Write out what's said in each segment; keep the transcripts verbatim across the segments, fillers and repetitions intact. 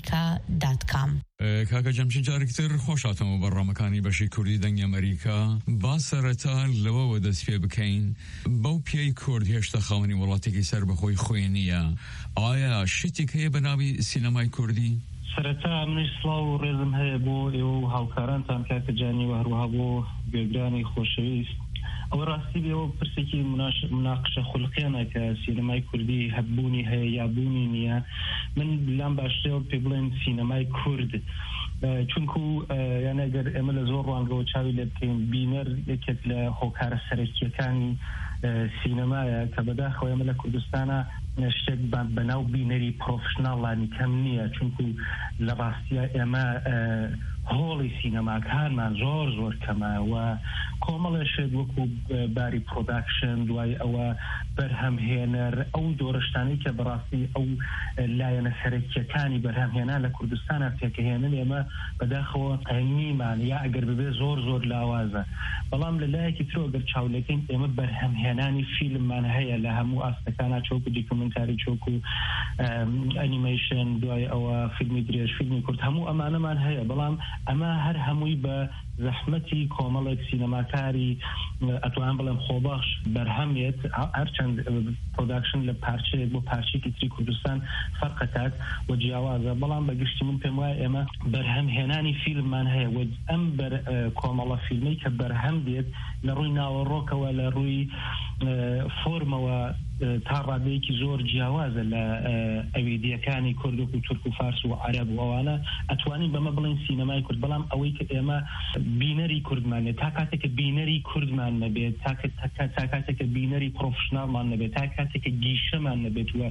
ئەمریکا دات کام. کاکە جەمشید جارێکتر خۆشاتەوە بەڕامەکانی بەشی کوردی دەنگی ئەمریکا. با سەرەتا لەوەوە دەست پێ بکەین بەو پیای کورد هێشتا خاوەنی وڵاتێکی سەر بەخۆی خۆی نییە. ئایا شتێک هەیە بە ناوی سینەمای کوردی؟ سەرەتا منیش سڵاو و ڕێزم هەیە بۆ ئێوە و هاوکارانتان کاکە جانی و هەروەها بۆ گوێگرانی خۆشەویست. ئەوە ڕاستی بێەوە پرسێکی مناقشە خولقیانە کە سینەمای کوردی هەبوونی هەیە یابوونی نییە. من لام باشترەوە پێ بڵێن سینەمای کورد، چونکو یانە ئەگەر ئێمە لە زۆر ڕوانگەوە چاوی لێ بکەین بینەر یەکێک لە هۆکارە سەرەکیەکانی سینەمایە کە بەداخەوە ئێمە لە کوردستانە شتێک بەناو بینەری پرۆفشناڵانی کەم نییە، چونکو لە ڕاستیە ئێمە هۆڵی سینەماکانمان زۆر زۆر کەمە و کۆمەڵێشت وەکو باری پرۆداکشن دوای ئەوە بەرهەمهێنەر ئەو دۆڕشتانی کە بەڕاستی ئەو لایەنە سەرەکیەکانی بەرهەمهێنان لە کوردستانە پێکەهێنن ئێمە بەداخەوە نیمان یا ئەگەر ببێ زۆر زۆر لاوازە. بەڵام لە لایەکی ترۆ گەر چاولەکەین ئێمە بەرهەمهێنانی فیلممان هەیە لە هەموو ئاستەکانە چۆک و دیکومنتاری چۆک و ئەنیمیشن دوای ئەوە فیلمی درێژ فیلمی کورد هەموو ئەمانەمان هەیە، بەڵام ئەمە هەر هەمووی بە زەحمەتی کۆمەڵێک سینەماکاری ئەتوان بڵێم خۆبەخش بەرهەمێت هەرچەند پرۆداکشن لە پارچەیەک بۆ پارچێکی تری کوردستان فەرقەکات و جیاوازە. بەڵام بەگشتی من پێم وایە ئێمە بەرهەمهێنانی فیلممان هەیە و ئەم کۆمەڵە فیلمەی کە بەرهەم دێت لە ڕووی ناوەڕۆکەوە لە ڕووی فۆرمەوە تا ڕادەیەکی زۆر جیاوازە لە ئەویدیەکانی کورد و تورک و فارس و عەرەب و ئەوانە ئەتوانین بەمە بڵێن سینەمای کورد. بەڵام ئەوەی کە ئێمە بینەری کوردمانێت تا کاتێککە بینەری کوردمان نەبێت تا کاتێککە بینەری پرۆفشناڵمان نەبێت تا کاتێککە گیشەمان نەبێت وە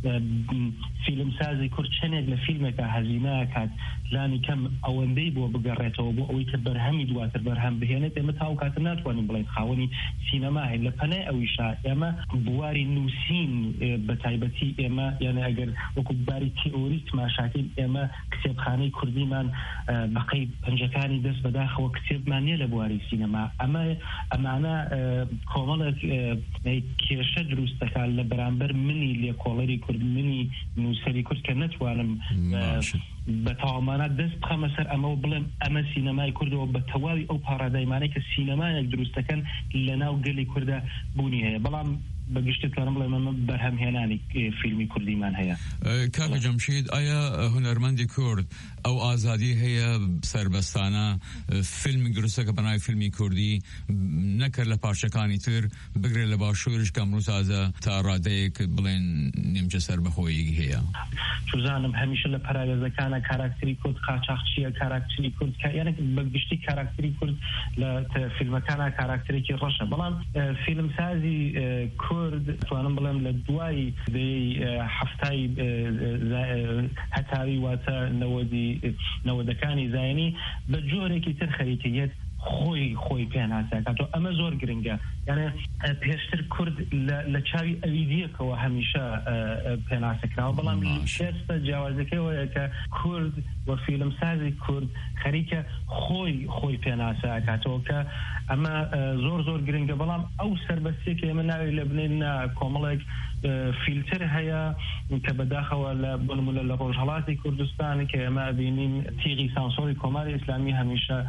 فیلمسازی کورد چەندێک لە فیلمێکە هەزینە کات لانی کەم ئەوەندەی بۆ بگەڕێتەوە بۆ ئەوەی کە بەرهەمی دواتر بەرهەم بهێنێت ئێمە تاو کاتە ناتوانین بڵێن خاوەنی سینەما هەیە. لە پەنای ئەویشا ئێمە بواری نووسین بە تایبەتی ئێمە یانە ئەگەر وەکو باری تیئۆری تماشاکەین ئێمە کتێبخانەی کوردیمان بەقەی پەنجەکانی دەست بەداخەوە کتێبمان نییە لە بواری سینەما. ئەمە ئەمانە کۆمەڵێک کێشە دروستەکان لە بەرامبەر منی لێکۆڵەری کورد منی نووسەری کورد کە نەتوانم بە تاوامانە دەست بخەمە سەر ئەمە و بڵێم ئەمە سینەمای کوردەوە بە تەواوی ئەو پارادایمانەی کە سینەمایەک دروستەکەن لە ناو گەلی کووردە بوونی هەیە. بەڵام بەگشتی توانم بڵێم ئەمە بەرهەمهێنانی فیلمی کوردیمان هەیە. کاکە جەمشید ئایا هونەرمەندی کورد ئەو ئازادی هەیە سەربەستانە فیلمی دروستەکە بەناوی فیلمی کوردی نەکرد لە پارچەکانی تر بگرێت لە باشوورش کە ئەمڕۆ تازە تا ڕادەیەک بڵێن نیمچە سەربەخۆیی هەیە؟ چوزانم هەمیشە لە پەراگەزەکانە کاراکتری کورد قاچاقچیە کاراکتری کورد کە یانە بەگشتی کاراکتری کورد لە فیلمەکانە کاراکترێکی ڕەشە. بەڵام فیلمسازی کورد توانم بڵێم لە دوای هەفتای هەتاوی واتە نەوەدەکانی زایانی بە جۆرێکی تر خەریکیت خۆی خۆی پێناساکاتەوە. ئەمە زۆر گرنگە، یعنی پێشتر کورد لە چاوی ئەویدیەکەوە هەمیشە پێناسەکراوە، بەڵام شێستە جیاوازەکەیەوەیە کە کورد و فیلمسازی کورد خەریکە خۆی خۆی پێناساکاتەوە کە ئەمە زۆر زۆر گرنگە. بەڵام ئەو سەربەستێک ئێمە ناوی لە بنێن کۆمەڵێک فیلتر هەیە کە بەداخەوە لە بنمونە لە ڕۆژهەڵاتی کوردستان کە ئێمە بینین تیغی سانسۆری کۆماری ئیسلامی هەمیشە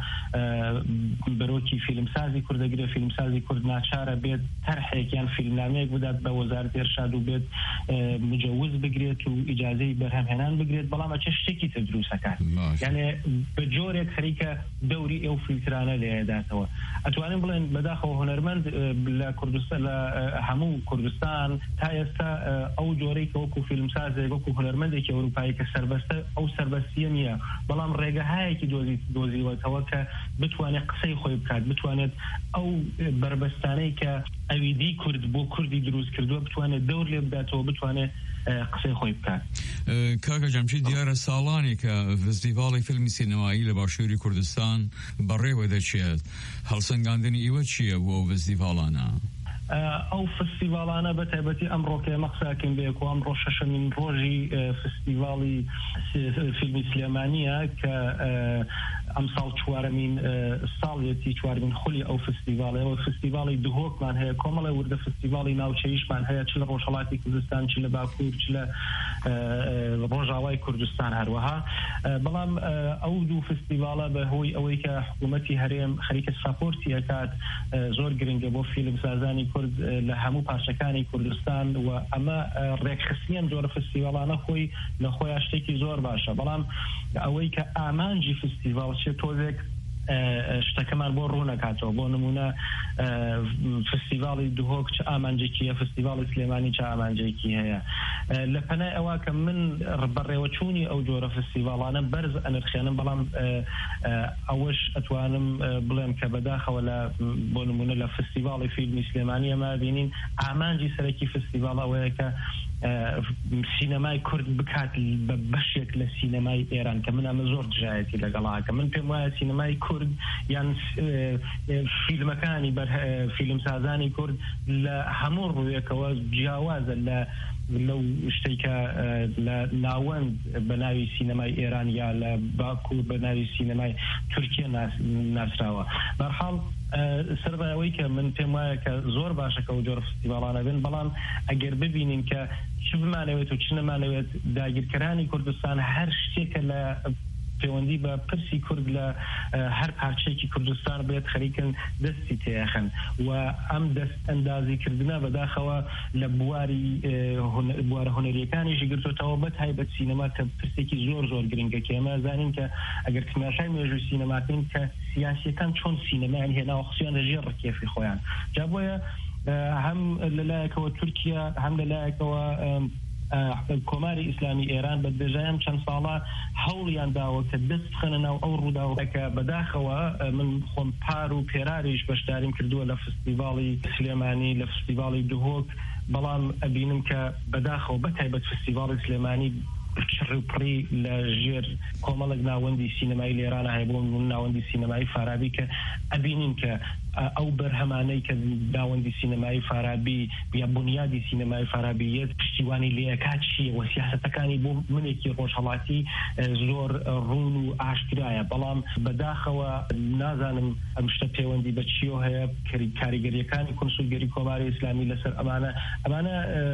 بەرۆکی فیلمسازی کوردەگرێ. فیلمسازی کورد ناچارە بێت تەرحێکیان فیلمنامەیەک بدات بە وەزارەتی ئێرشاد و بێت مجوز بگرێت و ئیجازەی بەرهەمهێنان بگرێت، بەڵام ئەچ شتێکی تر دروستەکان یعنی بە جۆرێک خەریکە دەوری ئەو فیلترانە لێداتەوە. ئەتوانین بڵێن بەداخەوە هونەرمەند لە کوردستان لە هەموو کوردستان تا ئێستا ئەو جۆرەی کە وەکو فیلمسازێک وەکو هونەرمەندێکی ئەوروپایی کە سەربەستە ئەو سەربەستیە نییە، بەڵام ڕێگەهایەکی دۆزیوەتەوە کە بتوانێت قسەی خۆی بکات، بتوانێت ئەو بربەستانەی کە ئەویدی کورد بۆ کوردی دروست کردووە بتوانێت دەور لێ بداتەوە، بتوانێت قسەی خۆی بکات. کاکە جەمشید دیارە ساڵانی کە فستیڤاڵی فیلمی سینەمایی لە باشووری کوردستان بەڕێوە دەچێت، هەڵسەنگاندنی ئیوە چییە بۆ ئەو فستیڤاڵانە؟ ئەو فستیڤاڵانە بە تایبەتی ئەمڕۆ کە ئێمە قساکەین بێک و ئەمڕۆ شەشەمین ڕۆژی فستیڤاڵی فیلمی سلێمانیە کە ئەمساڵ چوارەمین ساڵێتی چوارمین خولی ئەو فستیڤالەوە فستیڤاڵی دهۆکمان هەیە کۆمەڵی وردە فستیڤاڵی ناوچەیشمان هەیە چ لە ڕۆژهەڵاتی کوردستان چ لە باکوور چ لە ڕۆژاوای کوردستان هەروەها بەڵام ئەو دوو فستیڤاڵە بە هۆی ئەوەی کە حکوومەتی هەرێم خەریکە ساپۆرتی ئەکات زۆر گرنگە بۆ فیلمسازانی کورد لە هەموو پارچەکانی کوردستان و ئەمە ڕێکخستنیان جۆرە فستیڤاڵانە خۆی لە خۆیان شتێکی زۆر باشە بەڵام ئەوەی کە ئامانجی فستیڤاڵ چێت تۆزێک شتەکەمان بۆ ڕوونەکاتەوە بۆ نمونە فستیڤاڵی دهۆک چه ئامانجێکیە فستیڤاڵی سلێمانی چه ئامانجێکی هەیە لە پەنای ئەوە کە من بەڕێوەچوونی ئەو جۆرە فستیڤاڵانە بەرز ئەنرخێنم بەڵام ئەوەش ئەتوانم بڵێم کە بەداخەوە لە بۆ نمونە لە فستیڤاڵی فیلمی سلێمانی ئەمە بینین ئامانجی سەرەکی فستیڤاڵ ئەوەیە کە سینەمای کورد بکات بە بەشێک لە سینەمای ئێران کە من ئەمە زۆر دژایەتی لەگەڵاکە من پێم وایە سینەمای کورد یان فیلمەکانی فیلمسازانی کورد لە هەموو ڕوویەکەوە جیاوازە لە لەو شتێکە لە ناوەند بە ناوی سینەمای ئێران یا لە باکوور بە ناوی سینەمای تورکیە ناسراوە بەرحاڵ سەربایەوەی کە من پێم وایە کە زۆر باشە کە ئەو جۆرە فستیڤاڵانە بن بەڵام ئەگەر ببینین کە چ بمانەوێت و چ نەمانەوێت داگیرکەرانی کوردستان هەر شتێکە لە پەیوەندی بە پرسی کورد لە هەر پارچەیەکی کوردستان بێت خەریکن دەستی تێخن و ئەم دەست ئەندازیکردنە بەداخەوە لە بواری بوارە هونەریەکانیشی گرتوتەوە بە تایبەت سینەما کە پرسێکی زۆر زۆر گرنگە کە ئێمە زانین کە ئەگەر تماشای مێژووی سینەماکەین کە سیاسیەکان چۆن سینەمایان هێناوە خصوصیان لەژێر ڕکێفی خۆیان جا بۆیە هەم لەلایەکەوە تورکیا هەم لەلایەکەوە کۆماری ئیسلامی ئێران بە دەژایان چەند ساڵە هەوڵیان داوە کە دەست بخەنە ناو ئەو ڕووداوەکە بەداخەوە من خۆم پار و پێراریش بەشداریم کردووە لە فستیڤاڵی سلێمانی لە فستیڤاڵی دهۆک بەڵام ئەبینم کە بەداخەوە بە تایبەت فستیڤاڵی سلێمانی چڕپڕی لە ژێر کۆمەڵک ناوەندی سینەمایی لێرانە هەیە بۆ ناوەندی سینەمایی فارابی کە ئەبینین کە ئەو بەرهەمانەی کە ناوەندی سینەمایی فارابی یا بنیادی سینەمایی فارابیەت پشتیوانی لێکات چیە و سیاسەتەکانی بۆ منێکی ڕۆژهەڵاتی زۆر ڕوون و ئاشکرایە بەڵام بەداخەوە نازانم ئەم شتە پەیوەندی بە چیۆ هەیە کاریگەریەکانی کۆنسولگەری کۆماری ئیسلامی لەسەر ئەمانە ئەمانە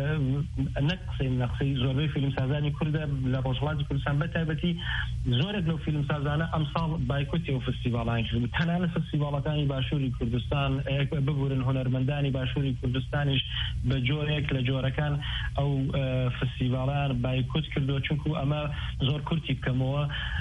نەک قسەی نەقسەی زۆربەی فیلمسازانی کوردە لە ڕۆژهەڵاتی کوردستان بە تایبەتی زۆرێک لەو فیلمسازانە ئەمساڵ بایکۆتی ئەو فستیڤاڵان کرد تەنانەت فستیڤاڵەکانی باشووری کوردستان ببورن هۆنەرمەندانی باشووری کوردستانیش بە جۆرێک لە جۆرەکان ئەو فستیڤاڵان بایکۆت کردو چونکو ئەمە زۆر کورتی بکەمەوە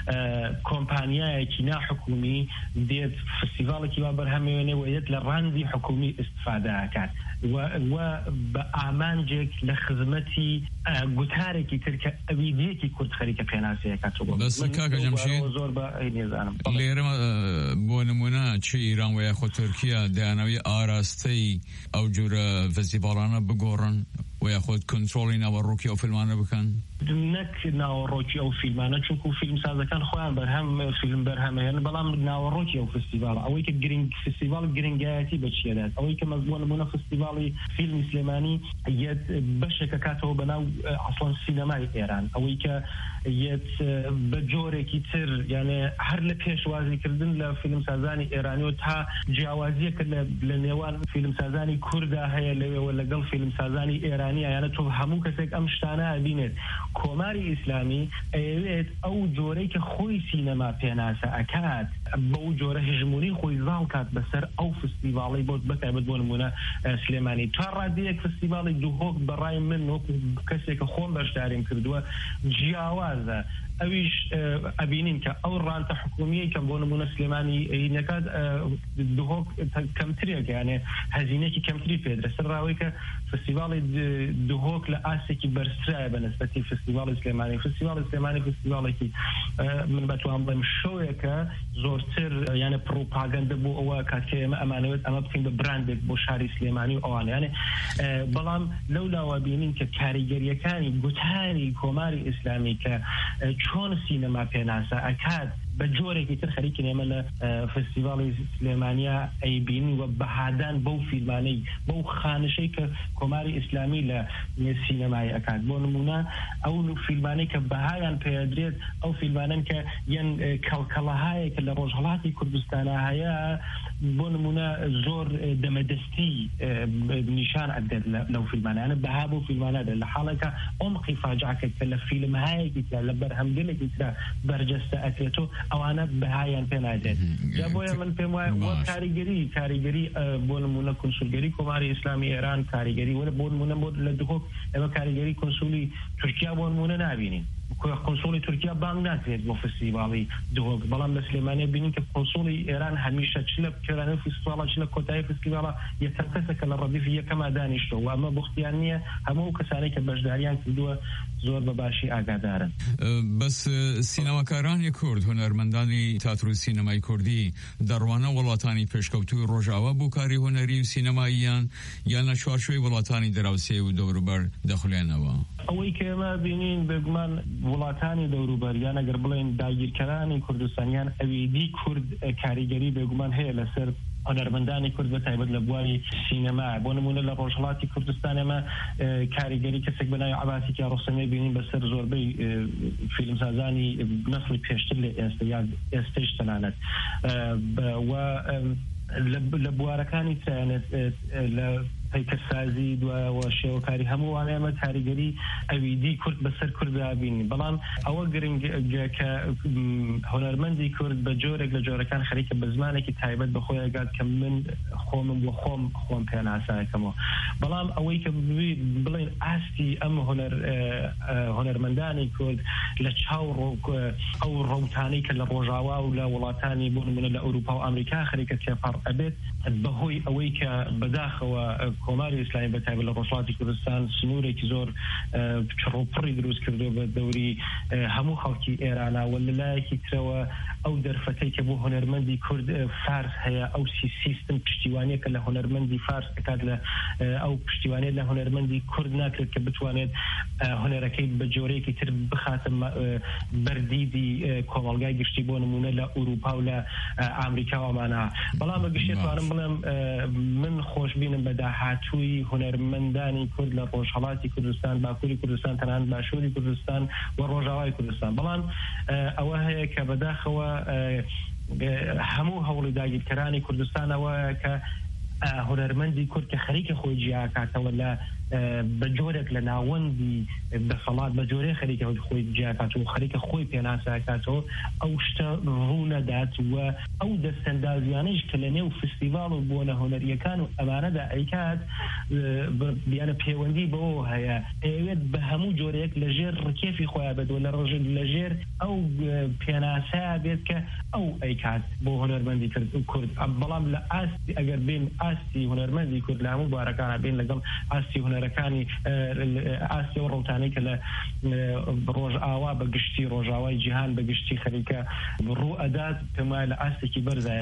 کۆمپانیایەکی ناحکومی دێت فستیڤاڵێکی وا بەرهەمێنێ و یەت لە ڕاندی حکومی ئیستفادە ئەکات و بە ئامانجێک لە خزمەتی گوتارێکی تر کە ئەویدیەکی کورد خەریکە پێناسەیەکاتەوە بەس کاکە جەمشید زۆر بە نێزانم لێرە بۆ نمونە چ ئیران و یاخۆ تورکیا دەیانەوەی ئاراستەی ئەو جۆرە فستیڤاڵانە بگۆڕن و یاخۆ کۆنتڕۆڵی ناوەڕۆکی ئەو فیلمانە بکەن نەک ناوەڕۆکی ئەو فیلمانە چونکو فیلمسازەکان خۆیان بەرهەم فیلم بەرهەمەیەن بەڵام ناوەڕۆکی ئەو فستیڤاڵ ئەوەی کە گرنگ فستیڤاڵ گرنگایەتی بەچێدات ئەوەی کە مەزبوون نمونە فستیڤاڵی فیلمی سلێمانی یەت بەشێکە کاتەوە بەناو ئەسڵەن سینەمای ئێران ئەوەی کە یەت بە جۆرێکی تر یانێ هەر لە پێشوازیکردن لە فیلمسازانی ئێرانیەوە تا جیاوازیەکە لە نێوان فیلمسازانی کووردا هەیە لەوێەوە لەگەڵ فیلمسازانی ئێرانی یانە تۆ هەموو کەسێک ئەم شتانە ئەبینێت کۆماری ئیسلامی ئەوێت ئەو جۆرەی کە خۆی سینەما پێناسە ئەکات بەو جۆرە هژمونی خۆی زاڵ کات بەسەر ئەو فستیڤاڵی بۆ بەتایبەت بۆ نمونە سلێمانی تا ڕادەیەک فستیڤاڵی دهۆک بەڕای من وەکو کەسێکە خۆم بەشداریم کردووە جیاوازە ئەویش ئەبینین کە ئەو ڕانتە حکومیە کەم بۆ نمونە سلێمانی نەکات دهۆک کەمترێک یانێ هەزینێکی کەمتری پێدرە سەر ڕاوەی کە فستیڤاڵی دهۆک لە ئاسێکی بەرزترایە بە نسبەتی فستیڤاڵی سلێمانی فستیڤاڵی سلێمانی فستیڤاڵێکی من بەتوان بڵێم شۆیەکە زۆرتر یانە پڕۆپاگەندە بۆ ئەوە کاتکە ئێمە ئەمانەوێت ئەمە بکەین بە براندێک بۆ شاری سلێمانی و ئەوان یانێ بەڵام لەو لاوە بینین کە کاریگەریەکانی گوتاری کۆماری ئیسلامی کە چۆن سینەما پێناسە ئەکات بجورێکی تر خەریکی ئێمە لە فستیڤاڵی سلێمانیا ئەیبینی و بەهادان بەو فیلمانەی بەو خانشەی کە کۆماری ئیسلامی لە سینەمای ئەکات. بۆ نمونە ئەو فیلمانەی کە بەهایان پێدرێت ئەو فیلمانن کە یەن کەڵکەڵەهایە کە لە ڕۆژهەڵاتی کوردستانە هەیە، بۆ نمونە زۆر دەمەدەستی نیشان ئەدەن لەو فیلمانانە، بەها بۆ فیلمانەدا لە حاڵێکە ئۆمقی فاجعەکە کە لە فیلمهایەکی تر لە بەرهەمگەلێکی تر بەرجەستە ئەکرێتەوە ئەوانە بەهایان پێ نادێت. جا بۆیە من پێم وایە وە کاریگەری کاریگەری بۆ نمونە کونسولگەری کۆماری ئیسلامی ئێران، کاریگەری وەرە بۆ نمونە بۆ لە دهۆک ئێمە کاریگەری کونسولی تورکیا بۆ نمونە نابینین. کۆنسوڵی تورکیا بانگ ناکرێت بۆ فستیڤاڵی دهۆک، بەڵام لە سلێمانیا بینین کە کۆنسوڵی ئێران هەمیشە چ لە کێرانەی فستیڤاڵە چ لە کۆتایی فستیڤاڵە یەکەم کەسێکە لە ڕەدیفی یەکەما دانیشتۆ، و ئەمە بوختیان نییە هەموو کەسانەی کە بەشداریان کردووە زۆر بەباشی ئاگادارن. بەس سینەماکارانی کورد، هونەرمەندانی تیاتر و سینەمای کوردی دەڕوانە وڵاتانی پێشکەوتوی ڕۆژاوا بۆ کاری هونەری و سینەماییان یان لە چوارچووی وڵاتانی دراوسێ و دەوروبەر دەخولێنەوە؟ ئەوەی کە ئێمە بینین بێگومان وڵاتانی دەوروبەر یان ئەگەر بڵێن داگیرکەرانی کوردستانیان ئەویدی کورد کاریگەری بێگومان هەیە لەسەر هونەرمەندانی کورد بە تایبەت لە بواری سینەما. بۆ نمونە لە ڕۆژهەڵاتی کوردستان ئێمە کاریگەری کەسێک بە ناوی عەباسی کیارۆستەمی بینین بەسەر زۆربەی فیلمسازانی نەسڵی پێشتر لە ئێستا یا ئێستەش تەنانەت و لە بوارەکانی ترانێت لە پیکەرسازی دوایەوە شێوەکاری هەمووان ئێمە کاریگەری ئەویدی کورد بەسەر کورددا بینین. بەڵام ئەوە گرنگە کە هونەرمەندی کورد بە جۆرێک لە جۆرەکان خەریکە بە زمانێکی تایبەت بەخۆی ئەگات کە من خۆمم بۆ خۆم خۆم پێ ناسایەکەمەوە. بەڵام ئەوەی کە بڵێن ئاستی ئەم هونەرمەندانی کورد لە چاو ئەو ڕەوتانەی کە لە ڕۆژاوا و لە وڵاتانی بۆ نمونە لە ئەوروپا و ئەمریکا خەریکە تێپەڕ ئەبێت بەهۆی ئەوەی کە بەداخەوە کۆماری ئیسلامی بە تایبەت لە ڕۆژهەڵاتی کوردستان سنوورێکی زۆر چڕۆپڕی دروست کردو بە دەوری هەموو خەڵکی ئێرانە و لەلایەکی ترەوە ئەو دەرفەتەی کە بۆ هونەرمەندی کورد فارس هەیە، ئەو سیستم پشتیوانیە کە لە هونەرمەندی فارس دەکات لە ئەو پشتیوانیە لە هونەرمەندی کورد ناکرێت کە بتوانێت هونەرەکەی بە جۆرەیەکی تر بخاتە بەردیدی کۆمەڵگای گشتی بۆ نمونە لە ئوروپا و لە ئامریکا ومانە. بەڵام بەگشتی توانم بڵێم من خۆشببینم بە داهاتووی هونەرمەندانی کورد لە ڕۆژهەڵاتی کوردستان، باکووری کوردستان، تەنانەت باشووری کوردستان و ڕۆژاوای کوردستان. بەڵام ئەوە هەیە کە بەداخەوە هەموو هەوڵی داگیرکەرانی کوردستانەوە کە هونەرمەندی کورد کە خەریکە خۆی جیاکاتەوە لە بە جۆرێک لە ناوەندی دەسەڵات بە جۆرەی خەریکە خۆی جیاکاتەوە و خەریکە خۆی پێناساکاتەوە ئەو شتە ڕوو نەدات و ئەو دەستەندازیانەیش کە لە نێو فستیڤاڵ و بۆنە هونەریەکان و ئەمانەدا ئەیکات بیانە پەیوەندی بەوە هەیە ئەوێت بە هەموو جۆرەیەک لە ژێر ڕکێفی خۆیان بێت و لە ڕژ لە ژێر ئەو پێناسایە بێت کە ئەو ئەیکات بۆ هونەرمەندی کورد. بەڵام لە ئاستی ئەگەر بین ئاستی هونەرمەندی کورد لە هەموو بارەکانە بین لەگەڵ ئاستی هونەرەکانی ئاستی و ڕۆتانەی کە لە ڕۆژئاوا بە گشتی ڕۆژاوای جیهان بە گشتی خەریکە ڕوو ئەدات پێمای لە ئاستێکی بەرزایە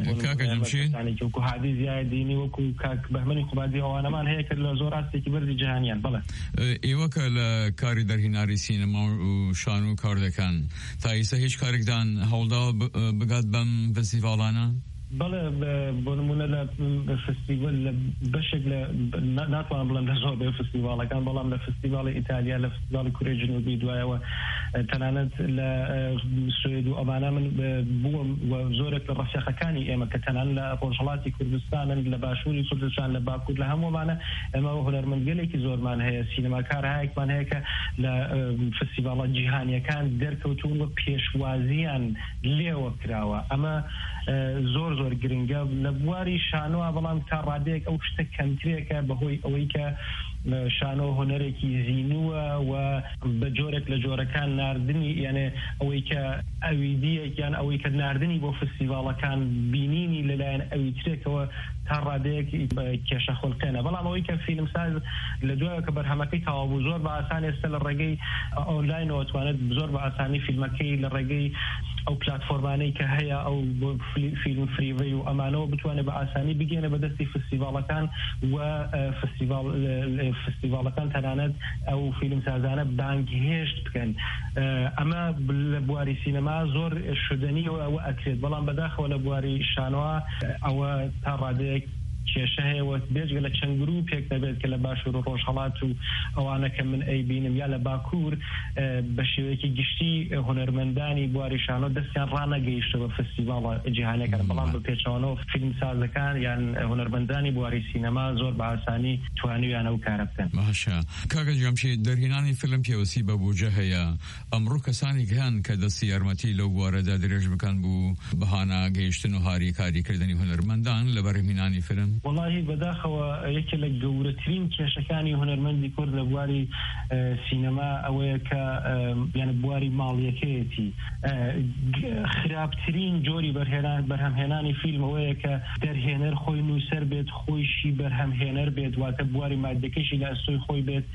بۆ هادی زیای دینی وەکو کاک بەهمەنی خوبادی ئەوانەمان هەیە کە لە زۆر ئاستێکی بەرزی جیهانیان. بڵێ ئێوە کە لە کاری دەرهێناری سینەما و شان و کار دەکەن تا ئێستا هیچ کارێکدان هەوڵدا بگات بەم فستیڤاڵانە؟ بەڵێ بۆ نمونە لە فستیڤال لە بەشێک لە ناتوانم بڵێم لە زۆر بێ فستیڤاڵەکان، بەڵام لە فستیڤاڵی ئیتالیا، لە فستیڤاڵی کورێی جنوبی دوایەوە تەنانەت لە سوێد و ئەمانە من بووم و زۆرێک لە ڕەفیقەکانی ئێمە کە تەنان لە ڕۆژهەڵاتی کوردستانن، لە باشووری کوردستان، لە باکوور، لە هەموومانە ئێمە هونەرمەندگەلێکی زۆرمان هەیە، سینەماکار هەیەکمان هەیە کە لە فستیڤاڵە جیهانیەکان دەرکەوتون و پێشوازیان لێوە کراوە. ئەمە زۆر زۆر گرنگە لە بواری شانۆ، بەڵام تا ڕادەیەک ئەو شتە کەمترێکە بەهۆی ئەوەی کە شانۆ هونەرێکی زینووە و بە جۆرێک لە جۆرەکان ناردنی یانێ ئەوەی کە ئەویدیەک یان ئەوەی کە ناردنی بۆ فستیڤاڵەکان بینینی لەلایەن ئەوی ترێکەوە تا ڕادەیەک کێشە خولقێنە. بەڵام ئەوەی کە فیلمساز لە دوایە کە بەرهەمەکەی تەواو زۆر بە ئاسان ئێستا لە ڕێگەی ئۆنلاینەوە توانێت زۆر بە ئاسانی فیلمەکەی لە ڕێگەی ئەو پلاتفۆرمانەی کە هەیە ئەو فیلم فریڤی و ئەمانەوە بتوانێت بە ئاسانی بگێنە بەدەستی فستیڤاڵەکان و فستیڤاڵەکان تەنانەت ئەو فیلمسازانە بانگهێشت بکەن ئەمە لە بواری سینەما زۆر شدنی ئەوە ئەکرێت بەڵام بەداخەوە لە بواری شانۆ ئەوە تا ڕادەیەک کێشە هەیە بێژگە لە چەند گروپێک دەبێت کە لە باشوور و ڕۆژهەڵات و ئەوانە کە من ئەیبینم یا لە باکوور بە شێوەیەکی گشتی هونەرمەندانی بواری شانۆ دەستیان ڕانەگەیشتەوە فستیڤاڵە جیهانیەکان بەڵام بە پێچەوانەوە فیلمسازەکان یان هونەرمەندانی بواری سینەما زۆر بە ئاسانی توانیویانە و کارە بکەن. باشە کاکە جەمشید دەرهێنانی فیلم پێوەسی بە بوجە هەیە ئەمڕۆ کەسانی هەن کە دەستی یارمەتی لەو بوارەدا درێژ بکەن بوو بەهانە گەیشتن و هاری کاریکردنی هونەرمەندان لە بەرهێنانی فیلم. والله بەداخەوە یەکێ لە گەورەترین کێشەکانی هونەرمەندی کورد لە بواری سینەما ئەوەیە کە یانە بواری ماڵیەکەیەتی خراپترین جۆری بەرهەمهێنانی فیلم ئەوەیە کە دەرهێنەر خۆی نووسەر بێت خۆیشی بەرهەمهێنەر بێت واتە بواری مادەکەشی لە ئەستۆی خۆی بێت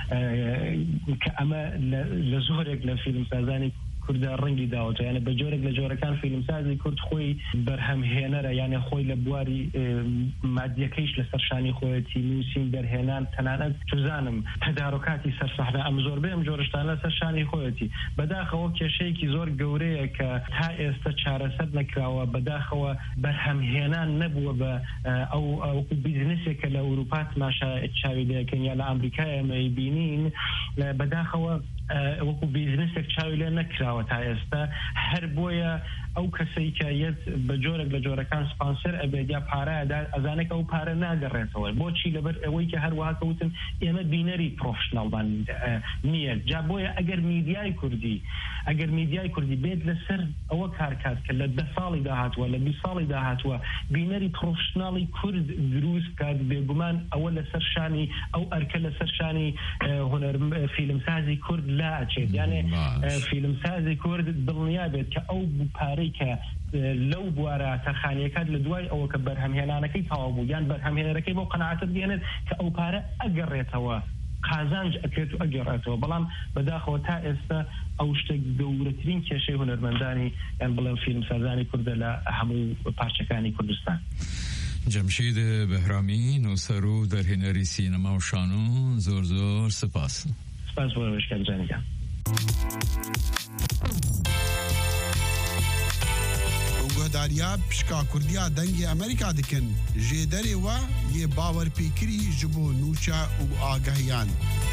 کە ئەمە لە زۆرێک لە فیلمسازانی کوردا ڕەنگی داوەتە یانە بە جۆرێک لە جۆرەکان فیلمسازی کورد خۆی بەرهەمهێنەرە یانە خۆی لە بواری مادیەکەیش لەسەر شانی خۆیەتی نووسین دەرهێنان تەنانەت توزانم تەدارکاتی سەرسەحنە ئەم زۆربەی ئەم جۆرەشتانە لەسەر شانی خۆیەتی بەداخەوە کێشەیەکی زۆر گەورەیە کە تا ئێستا چارەسەر نەکراوە بەداخەوە بەرهەمهێنان نەبووە بە ئەو ئەو بیزنسێکە لە ئەوروپا تماشا چاوی دەکەن یا لە ئەمریکا ئێمەی بینین بەداخەوە وەکو بیزنسێک چاوی لێ نەکراوە تا ئێستا هەر بۆیە ئەو کەسەی کە یەت بە جۆرێک لە جۆرەکان سپانسەر ئەبێت یا پارەدا ئەزانێک ئەو پارە ناگەڕێتەوە بۆچی لەبەر ئەوەی کە هەروەها کەوتن ئێمە بینەری پرۆفشناڵمان نییە جا بۆیە ئەگەر میدیای کوردی ئەگەر میدیای کوردی بێت لەسەر ئەوە کارکات کە لە دە ساڵی داهاتووە لە بی ساڵی داهاتووە بینەری پرۆفشناڵی کورد دروست کات بێگومان ئەوە لەسەر شانی ئەو ئەرکە لەسەر شانی هونەر فیلمسازی کورد لا ئەچێت یانێ فیلمسازی کورد دڵنیا بێت کە ئەو پارەی کە لەو بوارە تەرخانیەکات لە دوای ئەوە کە بەرهەمهێنانەکەی تەواو بوو یان بەرهەمهێنەرەکەی بۆ قەناعەتت بێنێت کە ئەو پارە ئەگەڕێتەوە قازانج ئەکرێت و ئەگەڕێتەوە بەڵام بەداخەوە تا ئێستا ئەو شتێک گەورەترین کێشەی هونەرمەندانی یان بڵێم فیلمسازانی کوردە لە هەموو پارچەکانی کوردستان. جەمشید بەهرامی نووسەر و دەرهێنەری سینەما و شانۆ زۆر زۆر سپاس. سپاس بۆ وێشکەنجانیکە. گۆداریا پشکا کوردیا دەنگی ئەمریکا دکن ژێدەرێ وە یێ باوەرپێکری ji bo nûça û agahiyan.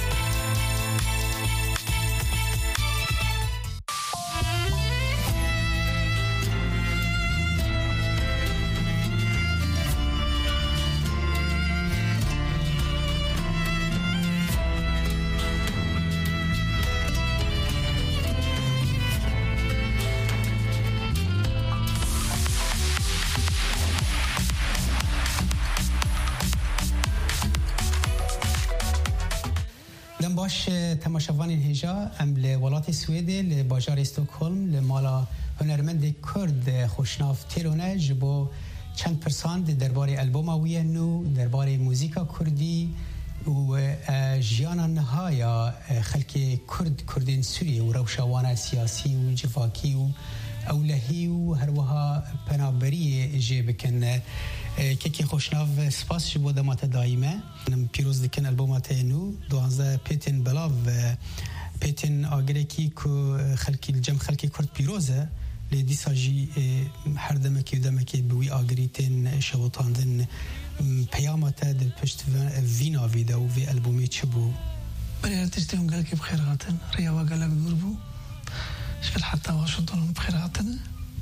باش تماشاوان هجا ام ل ولات سوئد ل باجار استکهلم ل مالا هنرمند کرد خوشناف تیرونه جبو چند پرساند درباره البوم وی نو درباره موزیکا کردی و جیانا نهایا خلک کرد کردین سوریه و روشوان سیاسی و جفاکی و اولهی و هر وها پنابری جه بکن که خوشناف سپاس جبو دمات دائمه پیروز دکن البومات نو دوازده پیتن بلاو پیتن آگره کی که خلکی الجم خلکی کرد پیروزه لیدی ساجی هر دمکی و دمکی بوی آگریتن شوطاندن پیامات دل پشت وینا ویدا و وی البومی چه بو برای ارتشتهم قال کی بخیراتن ریا و قال بدور بو شفت حتى واشنطن بخيراتنا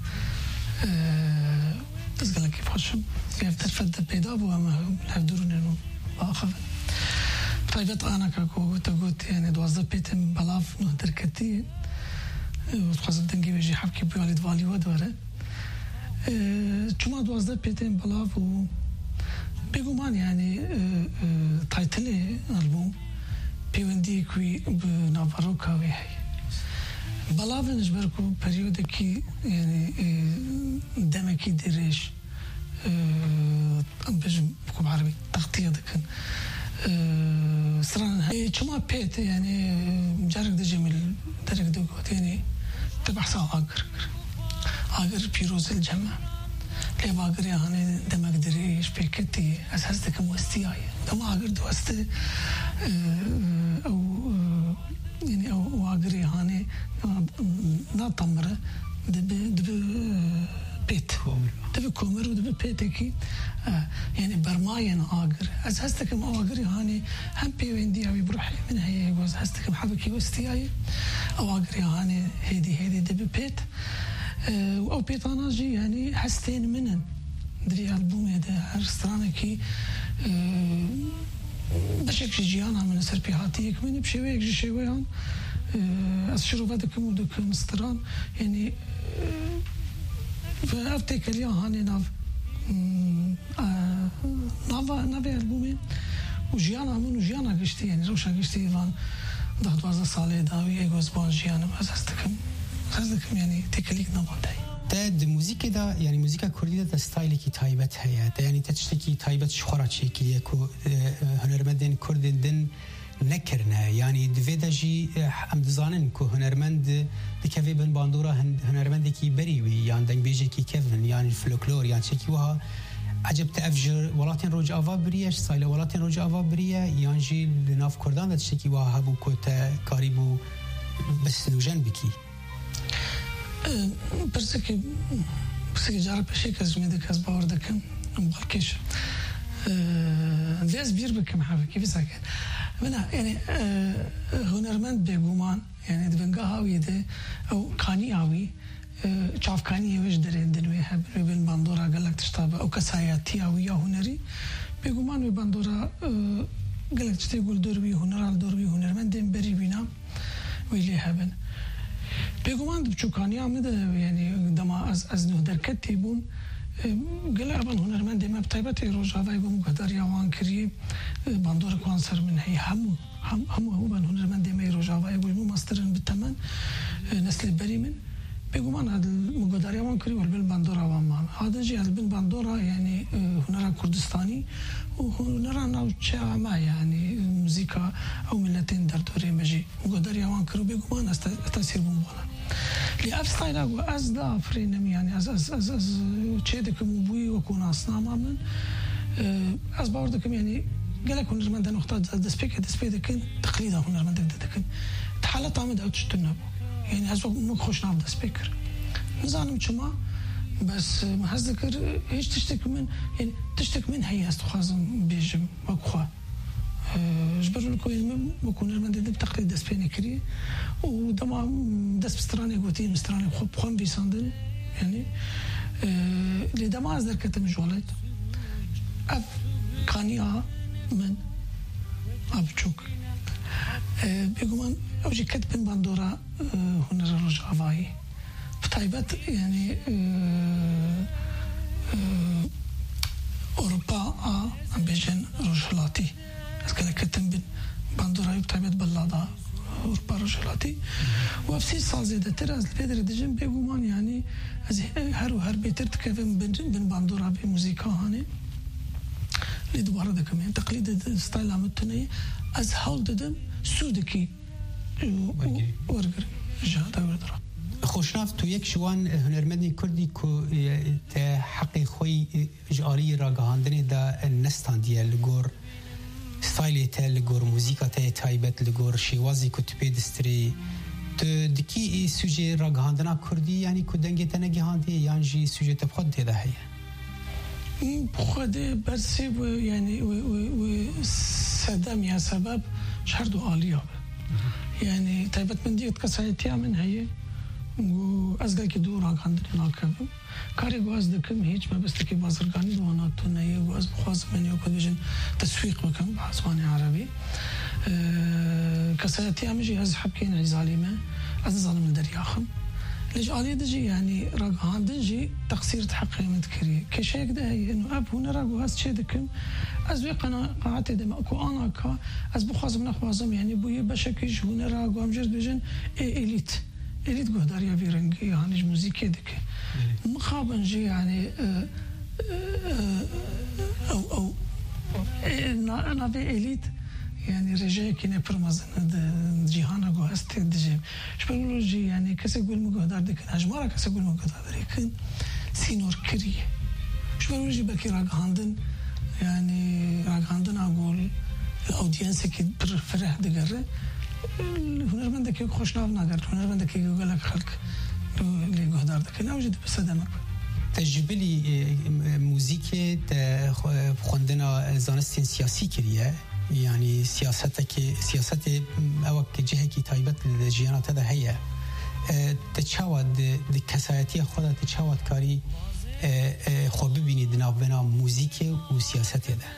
بس قال لك كيف خشم كيف تفد بيدا ابو ما نهدرون انه اخذ طيب انا كاكو تقول يعني دوازده بيتم بلاف نهدر كتي وخاصه دنجي بيجي حبكي بيالي دوالي ودوره شما دوازده بيتم بلاف و بيقومان يعني تايتلي البوم بيوندي كوي بنافاروكا وهي بلاف نجبركو بريود كي يعني دمكي دريش بجم بكم عربي تغطية دكن سران شما بيت يعني مجرد دجمل درك دوقات يعني تبع ساعة آقر آقر بيروز الجمع ليه باقر يعني دمك دريش بيكتي أساس دكم وستياي دم آقر دوست أو يعني أو واقري هاني نا طمرة دب دب بيت دب كومر ودب بيتكي يعني برماين آقر از هستكم آقري هاني هم بيويندي أبي بروح من هي جوز هستكم حبكي وستياي أو آقري هاني هيدي هيدي دب بيت أو بيت أنا جي يعني هستين منن دري ألبوم هذا رسترانة كي بشكل جيانا من سربي هاتيك من بشويك جي شويان أشرو بدكم ودكم مستران يعني فأفتكر يا هاني ناف نافا نافا ألبومين وجيانا من وجيانا قشتي يعني روشا قشتي فان ضغط وازا صالي داوي إيجوز بان جيانا أساستكم أساستكم يعني تكليك نبادي تاد موسیقی دا یعنی موسیقی کردی دا استایلی کی تایبت هیا تا یعنی تشتی کی تایبت شخورا چی کی کو هنرمندن کردن نکرنه یعنی دویدا جی ام دزانن کو هنرمند دکوی بن باندورا هنرمند کی بری وی یعنی دنگ بیجی کی کفن یعنی فولکلور یعنی چی کی وها عجب تافجر ولاتن روج آوا بریش سایل ولاتن روج آوا بریه یعنی جی ناف کردان تشتی کی وها هبو کو تا کاریبو بس نوجن بکی برسكي برسكي جرب شيء كذا ميدا كذا باور دكان مباركش ليش بيربك كم حاجة كيف ساكن منا يعني هنرمند بيجومان يعني دبنجا هاوي ده أو كاني هاوي شاف كاني ويش درين دنوي هب بين باندورا قال لك تشتابه أو كساياتي هاوي يا هنري بيجومان بباندورا قال لك تشتغل دروي هنر دروي هنرمند بري بينام ويلي هبن بيجومان بتشوكاني عمده يعني دما از از نه دركتي بون قال ابن هنرمند ما بتايبتي روجا فايبم قدر يوان كري باندور كونسر من هي هم هم هم هو بن هنرمند ما روجا فايبم ماسترن بالثمن نسل بري من بيجومان هذا المقدر يوان كري والبن باندورا وما هذا جي البن باندورا يعني هنرا كردستاني وهنرا نوع ما يعني موسيقى او ملتين دردوري مجي مقدر يوان كرو بيجومان استاثير بمبونا لي افستايلا واز دا فرينم يعني از از از از تشيدكم بوي وكون اصنام من از باوردكم يعني قالك هنرمند نقطه دسبيك دسبيك تقليد هنرمند دكن تحالت عمد او تشتنبو يعني هذا مو خوش نعرف سبيكر نزانم شما بس ما هذكر ايش تشتكي من يعني تشتكي من هي استخازم بيجم وكخوا جبروا لكم يعني بكون من ده بتقليد دس بينكري ودما دس بستراني قوتي مستراني خب خم بيساندن يعني اللي دما از دركت مجولات اب كانيا من اب تشوك بيقومن اوجي كتبن باندورا هنر روج افاي بتايبت يعني اوروبا ام بيجن روجلاتي اسكن كتبن باندورا بتايبت بلادا اوروبا روجلاتي وفي صال زيادة تراز الفيدر دجن بيقومن يعني هر وهر بيتر تكفن بن باندورا بموسيقى هاني اللي دوباره ده كمان تقليد ستايل عملتني از هول ددم سودكي ورقر جادا وردرا خوشناف تو یک شوان هنرمندی کردی کو ته حقی خوی جاری را گهاندنی دا نستان دیه لگور ستایلی ته لگور موزیکا ته تایبت لگور شیوازی کو تپی دستری تو دکی سوژه را گهاندنا کردی یعنی کو دنگی تنه گهاندی یعنی جی سوژه تبخد دیده هیه بخد برسي يعني وسدام يا سبب شهردو عالية يعني تايبت من ديت كسايتيا من هي وأزغل كي دورا عندنا ناكب كاري غاز دكم هيج ما بس تكي بازرگاني دوانا توني غاز بخواز مني وكدجن تسويق بكم بحسباني عربي كسايتيا مجي از حبكين عزاليمه از ظالم درياخم ليش عليه دجي يعني رجعان دجي تقصير تحقق متكري كشيك ده هي إنه أب هنا رجوا هذا شيء دكم أزوي قنا قاعدة دم أكو أنا كا أز بخازم نخوازم يعني بوي بشكيش هنا رجوا مجرد بيجن إليت إليت قدر يا فيرنجي يعني موسيقى دك مخابن جي يعني أو أو أنا في إليت يعني رجاء كنا برمزنا جهانا جو استدجم شبرولو جي يعني كسي قول مقدار دكن هجمارا كسي قول مقدار دكن سينور كري شبرولو جي بكي راق هاندن يعني راق هاندن أقول الأودينس كي برفرح دقره هنرمندك خوشناف ناقر هنرمندك يقول لك خلق اللي قهدار ذاك نوجد بس هذا تجربه لي موزیک خوندنا زانستین سیاسی کریه يعني سياستك سياسات او جهه کی تایبت لجیانات ده هي تشاود د کسایتی خود تشاود کاری خو ببینید ناوبنا موزیک و سیاست ده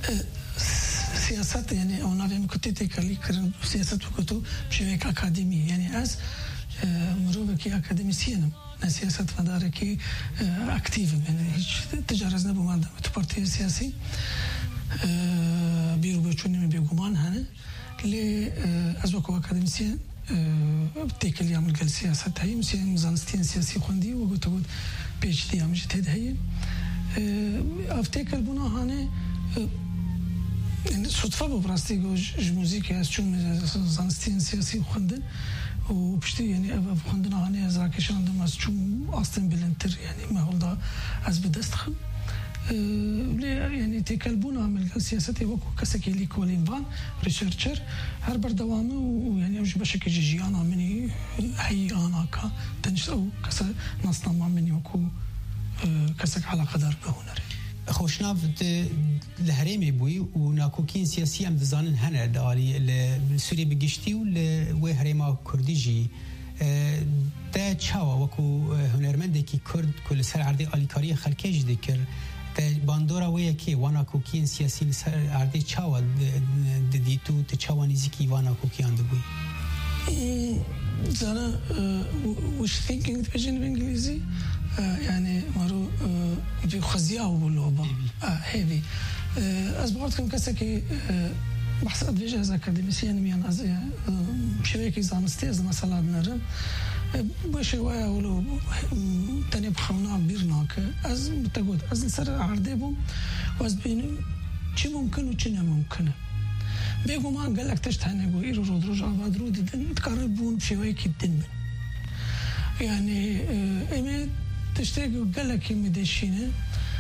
سیاست يعني انا فهم كنت تكلي كرن سياسات وكتو بشبكه اكاديمي يعني از مروبكي اكاديميسيان سياسات مداركي اكتيف يعني هيك تجارزنا بماده بارتي سياسي بيرو بيچوني بيغمان هنا اللي ازوكو اكاديميسيان بتكلي يعمل قال سياسات هي مسيان زانستين سياسي خوندي وقلت قلت بي اتش دي عملت هذا هي افتكر بنا هنا صدفه ببراستي جو موزيكا شون زانستين سياسي خوندن وبشتي يعني ابا خوندنا هنا زاكيش عندهم شون اصلا بلنتر يعني ما هو ده از بدستخم يعني تكلبونا عمل سياسات وكو كسكي لي كولين فان ريسيرشر هر بردوامه ويعني اوج بشكل جي انا مني هي انا كا تنشو كس نصنا ما مني وكو كسك على قدر بهنر خوشناف الهريمي بوي وناكوكين سياسي ام دزانن هنا دالي لسوريا بقشتي ولا هريما كرديجي تا تشاوا وكو هنرمندكي كرد كل سر عرضي اليكاريه خلكيج ذكر باندورا ويا كي وانا كوكين سياسي عرضي تشاوا دديتو تشاوا نيزيكي وانا كوكي عند بوي زانا وش ثينكينج تبجين بالانجليزي يعني مرو في خزياو باللعبة هيفي أسبوعات كم كسكي بحث أدريجة هذا أكاديميسيان ميان أزي شبكة زانستيز مثلا بنرم بشوية ولو تاني بخونا بيرناك أز بتقول أز نسر عردبهم وأز بين شي ممكن وشي ممكن بيجو ما قال لك تشتهني جو إيرو رود رجع بادرو دين تقربون بشوية كدين يعني إيمي تشتاق قال لك مدشينه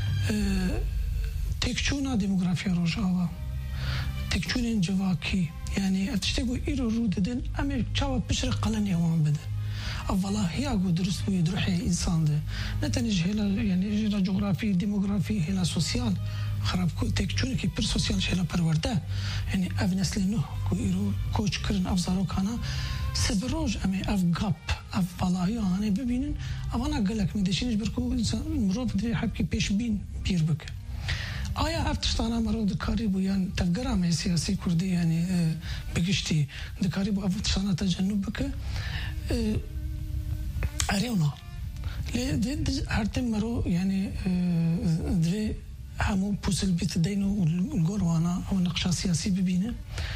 تكشونا ديموغرافيا روجاوا تكشونين جواكي يعني تشتاقوا إيرو روددن أمي تشاوا بشرق قلن يوم بدن أولا هي أقول درس ويدروحي إنسان ده نتنج هلا يعني هلا جغرافي ديموغرافي هلا سوسيال خراب كو تكشوني كي بير سوسيال هلا برورده يعني أفنس لينو كو إيرو كوش كرن أفزارو كانا سبروج أمي أف غاب أف والله يعني ببينن أنا أقول لك مدشينش بركو إنسان مروب دري حبكي بيش بين بير بك آیا افتشتانا مرو دکاری بویان تفکرام سیاسی کردی یعنی بگشتی دکاری بو افتشتانا تجنب بک أريونا ليه هر تم مرو يعني دوی همو بوسل بیت دینو الجوروانا أو نقشة سیاسی ببینه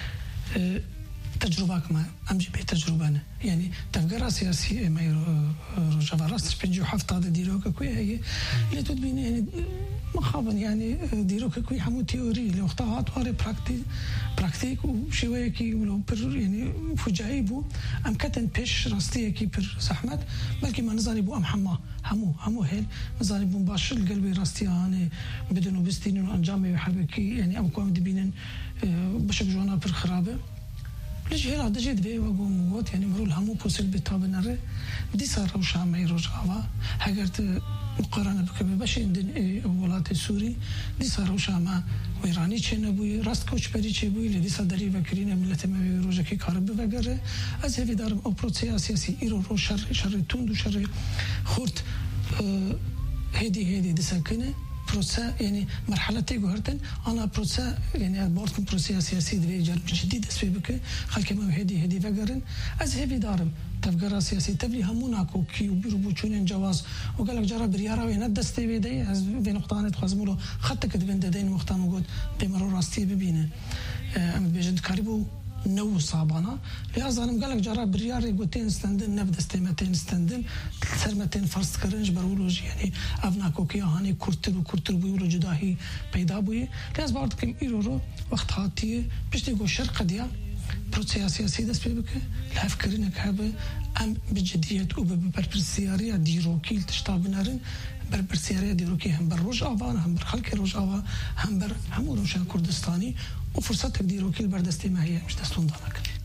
تجربة كمان أمشي به تجربة أنا يعني تفكير سياسي ما يرجع راس بنجو حفظ هذا ديروك كوي هي اللي تبين يعني مخابن يعني ديروك كوي حمو تيوري لو اختارت واري براكتي براكتيك وشوية كي ولو بر يعني فجايبو أم كتن بيش راستيه كي بر زحمت بلكي ما نزاري بو أم حما همو همو هيل نزاري بو مباشر القلبي راستيه يعني بدون بستين وأنجامي وحبكي يعني أم كوام دبينن بشك جوانا بر خرابة ليش هلا دجيت بيه وقوم وقت يعني مرول همو بوسل بتابنره بدي صار روش عم يرجعوا حقرت مقارنة بكبه باش عندن ولات السوري دي صار روش عم ويراني شنو بوي راست كوش بري شي بوي اللي صار دري فكرين ملت ما بيروجا كي كارب بفكر از هفي دارم او بروسيس سياسي ايرو رو شر شر توند وشر خورت هدي هدي دي سكنه بروسا يعني مرحلة تيجوهرتن أنا بروسا يعني بورت بروسا سياسي دري جرب جديد أسبابك خلك ما هدي هدي فجرن از هفي دارم تفكر سياسي تبلي همون أكو كي وبيربوشون جواز وقال لك جرب ريارة وين الدستي بيدي از بين نقطان تخزمله خدت كده بين دين مختار موجود بمرور راستي ببينه أم بيجند كاريبو نو صعبانة لهذا أنا قال لك جرب ريارة قوتين ستندن نبدأ استمتين ستندن سرمتين فرست كرنج برولوج يعني أبنا كوكيا هاني كورتر وكورتر بيولو جداهي بيدا بوي لهذا بعد كم إيرورو وقت هاتي بيش تيجو شرق ديا بروسيا سياسي دس بيبك لا فكرينك هذا أم بجدية وببربرسيارية ديروكيل تشتاب نارن بربرسيارية ديروكي هم بروج أبان هم برخلك روج أبا هم بر هم روشان كردستاني وفرصة ديروكيل بردستي ما هي مش دستون دانك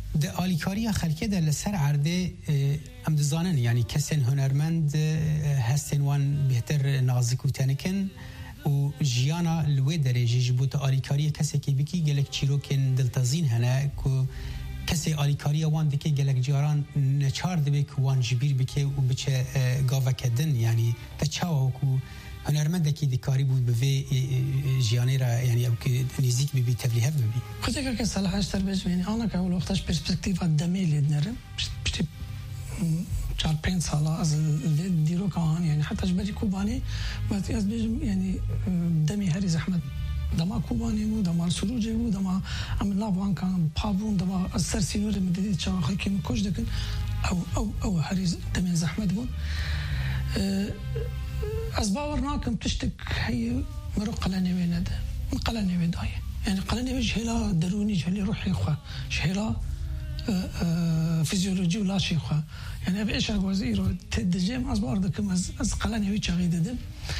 ده آلیکاری خلقه در لسر عرده ام دزانن یعنی کسین هنرمند هستن وان بهتر نازک و تنکن و جیانا لوی درجه جبوت آلیکاری کسی که بکی گلک چیروکن دلتازین هنه که کسی آلیکاری وان دکی گلک جاران نچار دبی که وان جبیر بکی و بچه گاوه کدن یعنی تچاو که هنرمند کی دکاری بود به جیانی را یعنی اب که نزدیک بی تبلیغ بی خودت که صلاح اشتر بهش یعنی آن که اول وقتش پرسپکتیو دمیل نرم بشتی چهار پنج سال از دیرو کان یعنی حتی جبری کوبانی بعد از بيجم يعني دمي هري زحمت دما کوبانی بود دما سروجی بود دما عمل نافوان كان بابون دما السرسينور مددي تشا خلكي مكوش دكن او او او هري دمي زحمت بود از باور ناكم تشتك هي مرو قلني وين هذا من قلني وين داي يعني قلني وجه لا دروني جهلي روحي خو شهلا فيزيولوجي ولا شيء خو يعني ابي ايش وزير تدجم از باور دكم از از قلني وي چغي ددم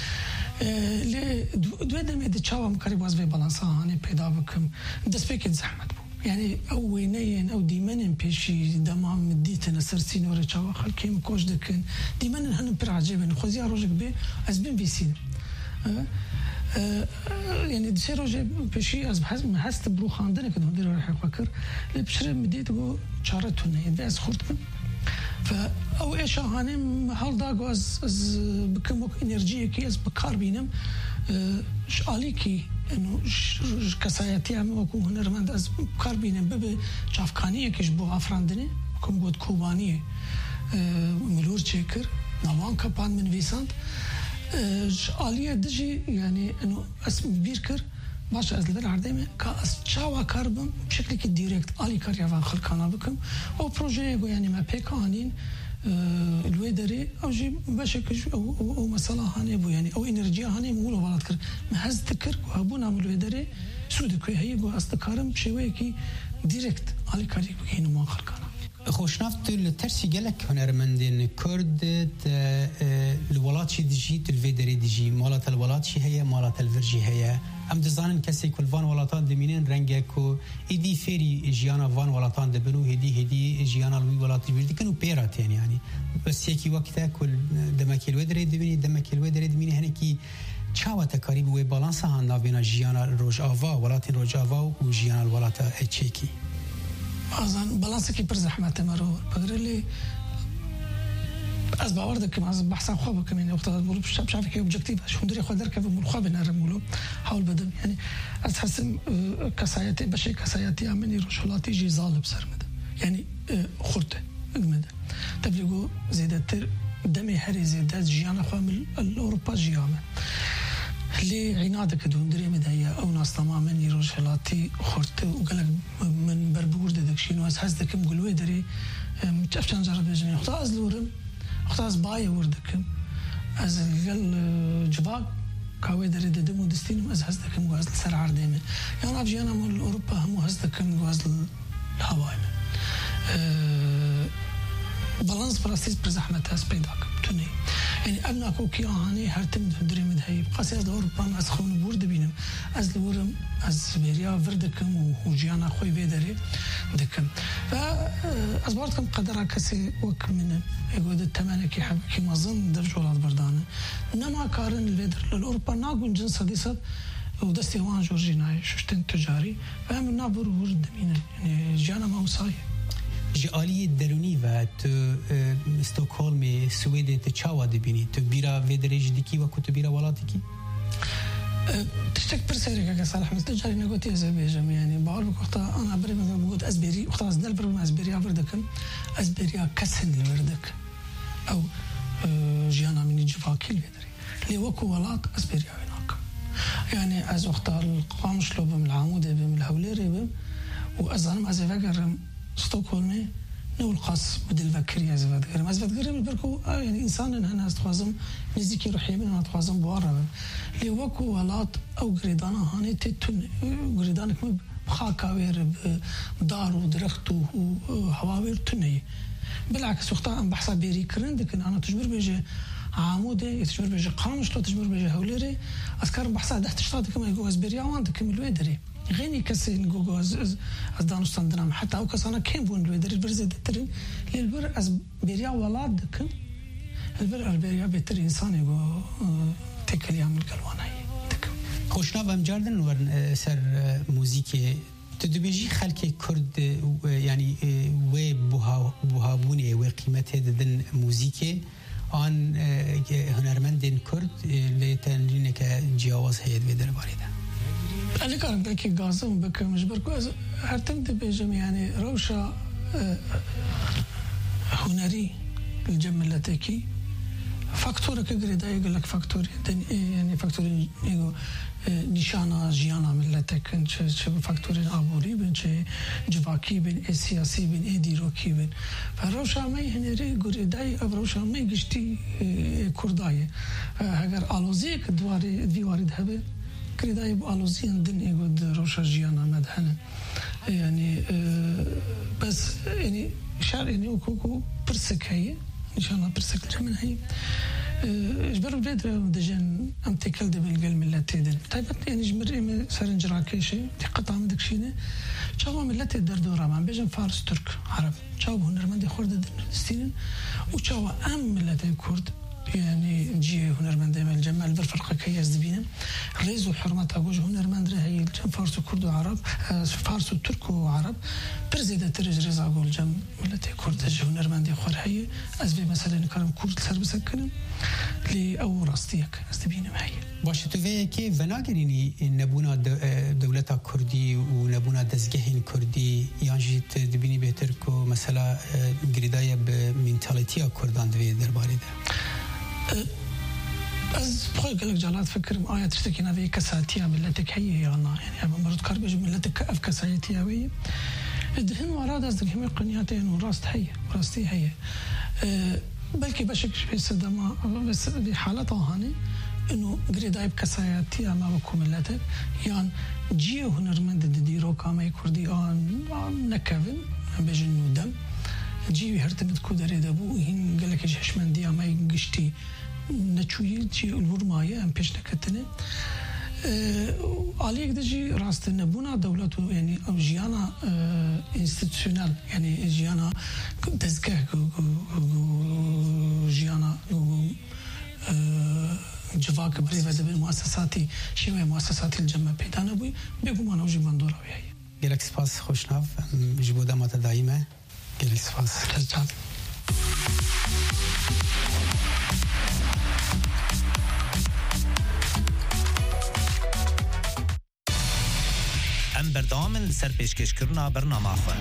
ل دو دم دي چاوم قريب واز في بالانس اني پیدا بكم دسبيك زحمت بو يعني او وينين او ديمن بيشي دما مديتنا سرسين ورا چاو خلكي مكوش دكن ديمن هن بر عجيب خوزي روجك بي از بين بيسين يعني دي روجي بيشي از بحس هست برو خاندن كده دير راح فكر بشر مديت جو چارتونه بس خرطم فأو إيش هانم هل داغ از از بكم وك إنرجية كي از بكار بينم شالي كي إنه كسایتی هم وکو هنرمند از بكار بينم بب چافکانیه كش بو افراندنه كم بود کوبانیه ملور چکر نوان کپان من ویساند شاليه دجي يعني إنه اسم بيركر باش از لبر عرديمه كاس چاوا كاربم بشكل كي دايركت الي كاريا فان خلقانا بكم او بروجي يقول يعني ما بيكانين الويدري او جي بشكل او او مساله هاني بو يعني او انرجيا هاني مولو بالات كر ما هز تكر وابونا من الويدري سود كوي هي جو استكارم شوي كي دايركت الي كاريا كاين ما خلقانا خوشنافت الترسي جلك هنرمندين كرد الولاتشي دجي الفيدري دجي مالات الولاتشي هي مالات الفرجي هي ام دزانن کسی کل وان ولاتان دمینن رنگه کو ایدی فری جیانا وان ولاتان دبنو هدی هدی جیانا لوی ولات بیردی کنو پیراتین یعنی بس یکی وقتا کل دمکل ودری دبینی دمکل ودری دبینی هنه کی چاوا تقریب و بالانس ها نابینا جیانا روج آوا ولاتین روج آوا و جیانا الولاتا چکی ازن بالانس کی پر زحمت مرو بغرلی از باور دکم از بحث خواب کم این وقت بقول بش بشوف كي اوبجكتيف شو ندري خو درك في خواب نرمولو حاول بدم يعني از حسن كسايتي بشي كسايتي امني رشولاتي جي ظالب سرمد يعني خرته اجمد تبلغوا زيدتر دمي هري زيدات جيانا خوام الاوروبا جيامه اللي عنادك دون دري مدهيا او ناس تماما يروشلاتي خرته وقال من بربور دك شنو از حسدكم قولوا دري متفشان جرب بجميع خطا از لورم خلاص باي وردكم از قال جباك كاوي دري دمو دستين از هزدكم واز سر عرديمه يعني افجينا مول اوروبا هم هزدكم واز الهواي أه بالانس براستيز برزحمه اس بيداك توني يعني ابنا كوكي هاني هرتم دري مدهي بقاس از اوروبا از خون بورد بينم از لورم از بيريا وردكم وجيانا خوي بيدري دكم فاز بارتكم قدرها كسي وك من يقول التمانية كي حب كي ما ظن دفجولات بردانه انما كارن الفيدر للاوروبا ناقون جنس ديسات ودستي وان جورجيناي شوشتن تجاري فهم نابر ورد مين يعني جانا ما وصاي جالية دروني و تو استوكهولم سويد تشاوا دبيني تو بيرا فيدريج ديكي وكو تو بيرا ولاتيكي تشتك برسيرك يا صالح مثل تجاري نقولتي زبيجم يعني بقول لك وقتها انا بري مثلا بقول اسبيري وقتها ازدل بري اسبيريا وردكم اسبيريا كسن وردك او جيانا من جفاكي الفيدري اللي وكو ولات اسبيريا هناك يعني از وقتها القامش لو بم العمود بم الهوليري بم وازن ما زفكر ستوكهولم نو القاس بدل فكريا زفاد غير ما زفاد غير بركو يعني انسان انا استخدم نزيكي روحي من انا استخدم بواره اللي وكو ولات او غريدانا هاني تتن غريدانك بخاكاوير بدار ودرخت وهواوير تني بالعكس وقتها ام بحسب بيري كرندك انا تجبر بيجي عمودي تجبر بيجي قامش لو تجبر بيجي هوليري اذكر بحسب تحت شطات كما يقول اسبريا وعندك من الويدري غني كسي نقول از از دانستان درام حتى او كسانا كان بون الويدر البرز دترين للبر از بيريا ولاد دك البر البريا بتر انسان يقول تكل يعمل قلواناي خوشنا بام جاردن ورن سر موزيكي تدبيجي خلك كرد يعني و بوها بوهابوني و قيمته دن موزيكي آن هنرمندین کرد لیتن که جواز هید و درباره ده. أنا كان بحكي قاسم بك مجبر كويس هرتمت بيجم يعني روشة هنري الجملتكي فاكتورة كقريدا يقول لك فاكتوري يعني فاكتوري يقول نشانة جيانا ملتك إن شيء فاكتوري عبوري بين شيء جواكي بين السياسي بين إديروكي بين فروشة ما يهنري قريداي أبروشة ما يجشتي كرداي هجر ألوزيك دواري دواري ذهبه قريداي بألوزين دن يقول روشة جيانا مدهنا يعني بس يعني شعر يعني وكوكو برسك هي إن شاء الله برسك الجمل هي جبر بدر دجن أم تكل دبل قلم اللي تدل طيبت يعني جمر إم سرنجرا كيشي تقطع من دكشينه شاوا من اللي تدر دورا ما بيجن فارس ترك عرب شاوا هنرمندي خورد دستين وشاوا أم اللي تكرد يعني جي هنرمندي من الجمال بالفرق كياس دبينا ريزو حرمات أقوج هنرمندي هي الجم فارس وكرد وعرب فارس وترك وعرب برزيدة ترج ريز أقول جم اللي تكرد جي هنرمندي خور هي أزبي مثلا كلام كرد سر بسكنه لأو راستيك أستبينه معي. باش تفهم كيف وناقريني نبونا دولة كردي ونبونا دزجهين كردي يعني تدبيني بهتر كو مثلا قريداية بمنتاليتيا كردان دوي درباري ده. از بخوي قالك جالات فكر آية تشتكي نبي كساتيا ملتك هي يعني يعني مرد كربج ملتك أف كساتيا وي الدهن وراد أصدق هم قنياتين وراست هي وراستي هي بلكي بشك في السدما بس بحالتها هاني إنه قريداي بكساتيا ما بكو ملتك يعني جيو هنرمند ديرو كاما يكردي آن نكفن بجنو دم جيو هرتمت كودري دبو هين قالك جهش من ديا ما ينقشتي نچوی چی الورمایه ام پیش نکتنه علیک دجی راست نبونا دولت و یعنی او جیانا انستیتوشنال یعنی جیانا دزگه جیانا جواک بری و دبیر مؤسساتی شیوه مؤسساتی الجمع پیدا نبوی بگو ما نوجی بندورا ویایی گلک سپاس خوشناف جبوده مات دائمه گلک سپاس تجاد ام بردام لسر پیشکش کرنا برنامه خواه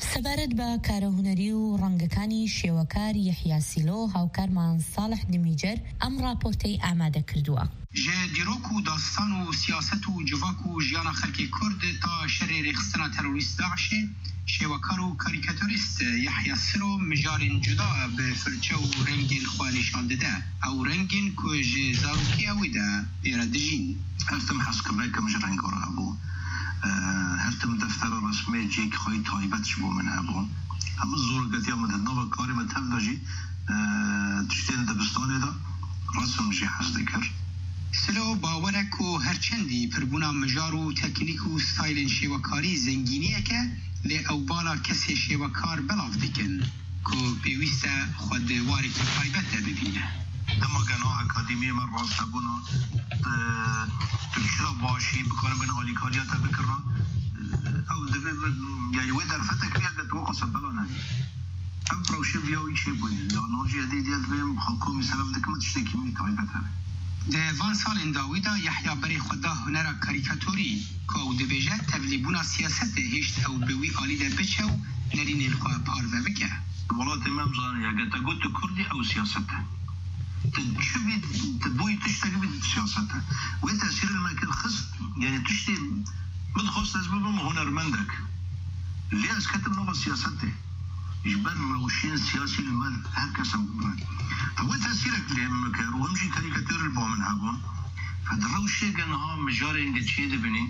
سەبارەت بە کارە هونەری و ڕەنگەکانی شێوەکار یەحیا سیلۆ هاوکارمان ساڵح دمیجەر ئەم راپۆرتەی ئامادە کردووە. ji dîrok û dastan û siyaset û civak û jiyana xelkê Kurd ta şerê rêxistina terorîst Daişê şêwekar û karîkatûrîst Yehya Silo mijarên cuda bi firçe û rengên xwe nîşan dide. Ew rengên ku ji zarokiya wî de pêre dijîn. Her tim hezkirbêkim ji rengar hebû. Her tim deftera resmê cêk xwe taybet ji bo min hebû. Hemû zorgetiya min di nava karê min tev de jî tiştên dibistanê de resm jî hez dikir. Silo bawere ku herçendî pirbûna mijar û teknîk û staylên şêwekarî zengîniyeke lê ew bala kesê şêwekar belav dikin ku pêwîst e xwe di warekî taybet de bibîne. Dema gena akademiyê me rast hebûna tu şira başî bikarin bin alîkariya te bikirna ew divê yani wê derfete kiriye ke tu qasa belane. Ev rewşeviya wî çê bûye ya nacî edê diye divê xelkomî selev dikim tiştekî min taybet hebe. Di van salên dawî da Yehya berê xwe da hunera karîkatûrî ku ew dibêje tevlîbûna siyasetê hêşt ew bi wî alî de biçe û nerînên xwe parve bike. Welatê me em zanin ya te got tu Kurdî ew siyaset e. Tu çi bî tu bûyî tiştekî bî siyaset e. Wê tesîrê me kir xist yani tiştê min dixwast ez bibim hunermendek. Lê ez ketim nava siyasetê. ji ber rewşên siyasî li me her kes ew bibin. Wê tesîrek lê min kir û him jî karîkatûr li bo min hebûn. Di rewşê geha mijarên de çê dibinî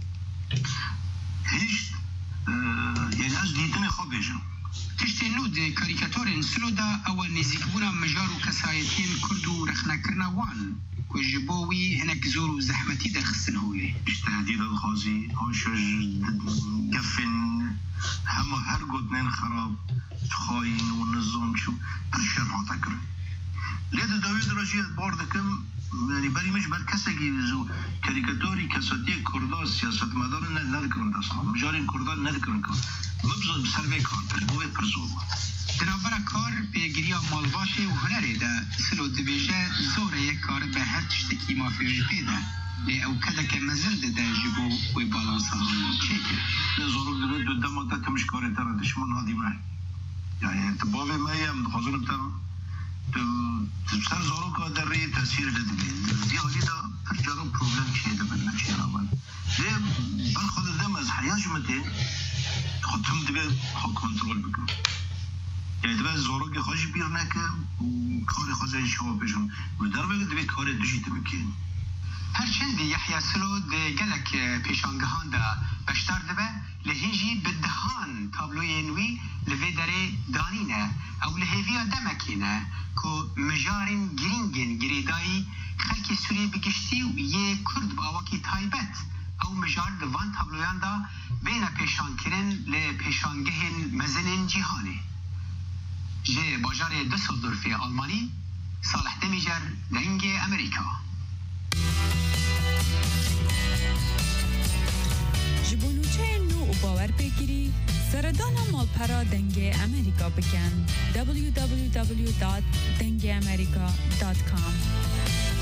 hêj yani ez dîtinê xwe bêjim. Tiştên nû di karîkatûrên Silo da ew e nêzîkbûna mijar û kesayetiyên Kurd û rexnekirina wan ku ji bo wî hinek zor û zehmetî derxistin holê. Ji tehdîda dixwazî haşa ji gefên hema her gotinên xerab xayîn û nizamçî û pir şer hate kirin. Lê di dawî de re jî bar dikim yani berî min ji ber kesekî karîkatûrî kesatiyê Kurda siyasetmedaran ne nedikirin destxan. Mijarên Kurdan nedikirin kar. Bibzin ser vê kar kir bo wê pir zor bû. Di navbera kar pêgiriya malbaşê û hunerê de Silo dibêje zor e yek kar be her tiştekî mafî wê pê de. Lê ew kedeke mezin dide ji bo wê balansadan çêkir. Lê zorok dibe tu dema te timişkarê te re dişman hadî me. Yani tu bavê me ye em dixwazinim te tu ser zaroka derê tesîr li dibe. Dî alî de pir caran problem çê dibin ne çêra bin. Lê ben xwe didim ez heya ji min tê xwe tim dibe xwe kontrol bikim. Yani dibe zarokê xwe jî bîr neke û karê xwe zê şewa bêjim. Li dervekê dibe karê dijî te bikîn. Herçendî Yehya Silo di gelek pêşangihan de beşdar dibe li hîn jî bi dihan tabloyên wî li vê derê danîne ew li hêviya demekî ne ku mijarên girîngên girêdayî xelkê Sûriyê bi giştî yê Kurd bi awakî taybet ew mijar di van tabloyan da bêne pêşankirin li pêşangehên mezinên cîhanê. Ji bajarê Düsseldorfê Almanî Salih Demijer dengê Amerîka. ji bo nûçeyên nû û bawerpêkirî seredana malpera dengê Amerîka bikin w w w dot dengê amerika dot com.